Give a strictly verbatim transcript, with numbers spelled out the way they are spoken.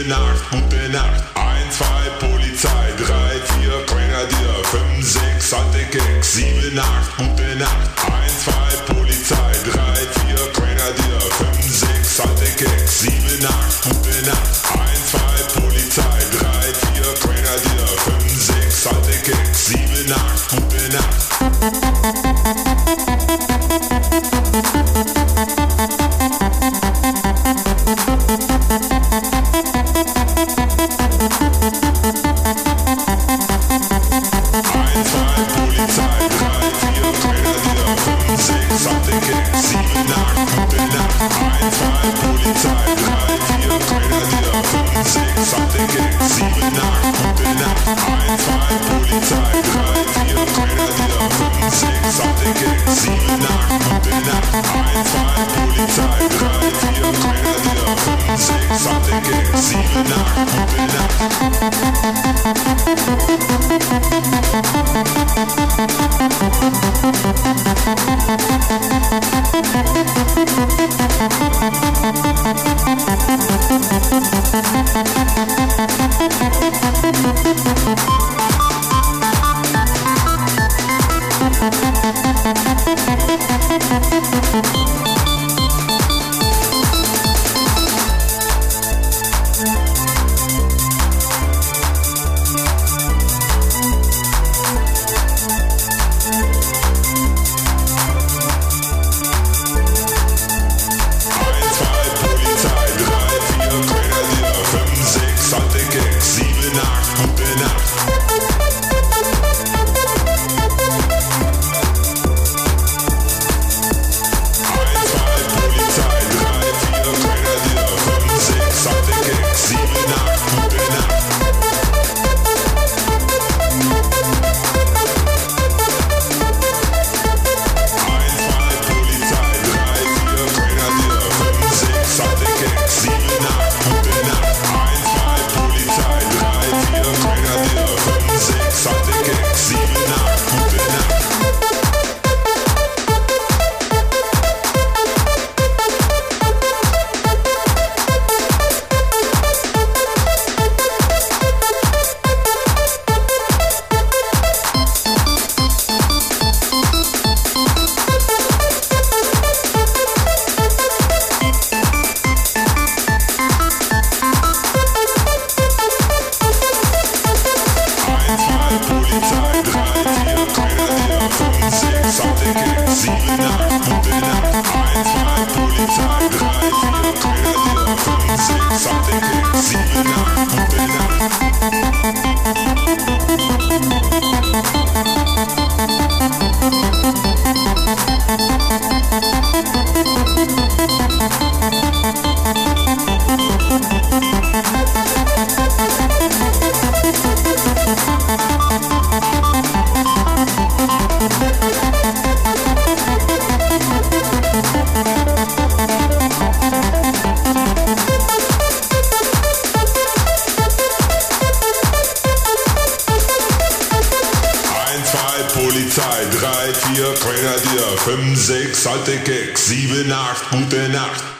sieben, acht, gute Nacht. eins, zwei, Polizei, drei, vier, Grenadier, fünf, sechs, alte Keks, sieben, acht, gute Nacht. eins, zwei, Polizei, drei, vier, Grenadier, fünf, sechs, alte Keks, sieben, acht, gute Nacht. eins, zwei, Polizei, drei, vier, Grenadier, fünf, sechs, alte Keks, sieben, acht, gute Nacht. Polizei, drei, vier, Grenadier, fünf, sechs, alte Keks, sieben, acht, gute Nacht.